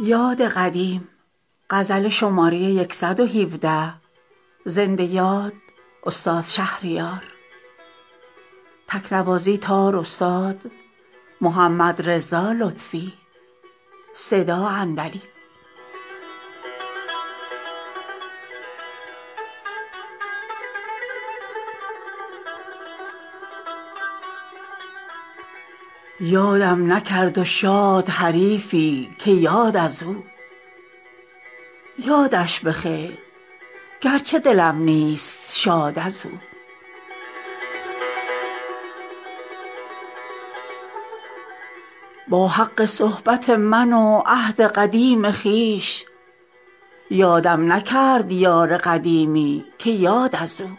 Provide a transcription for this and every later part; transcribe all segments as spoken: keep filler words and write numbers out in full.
یاد قدیم غزل شماره صد و هفده. زنده یاد استاد شهریار. تکنوازی تار استاد محمد رضا لطفی. صدا عندلیب. یادم نکرد و شاد حریفی که یاد از او. یادش بخیر گرچه دلم نیست شاد از او. با حق صحبت من و عهد قدیم خویش، یادم نکرد یار قدیمی که یاد از او.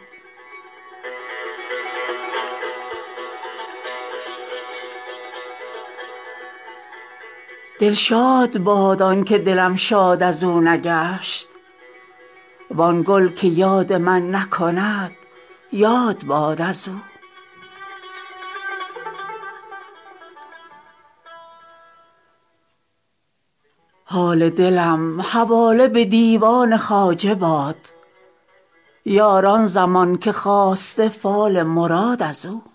دلشاد باد آن که دلم شاد از او نگشت، وان گل که یاد من نکند یاد باد از او. حال دلم حواله به دیوان خواجه باد، یار آن زمان که خواسته فال مراد از او.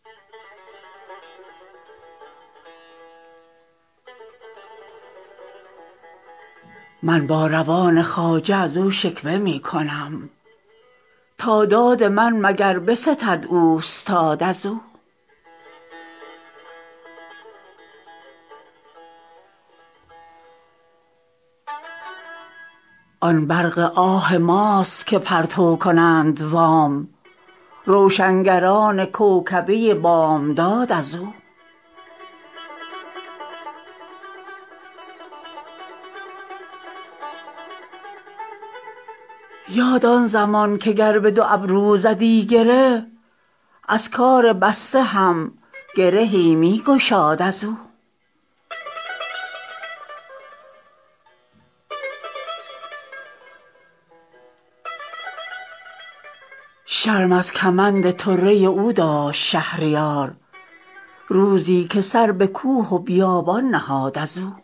من با روان خواجه از او شکوه می کنم، تا داد من مگر بستد اوستاد از او. آن برق آه ماست که پرتو کنند وام، روشنگران کوکبه بامداد از او. یاد آن زمان که گر به دو ابرو زدی گره، از کار بسته هم گرهی می گشاد از او. شرم از کمند طره او داشت شهریار، روزی که سر به کوه و بیابان نهاد از او.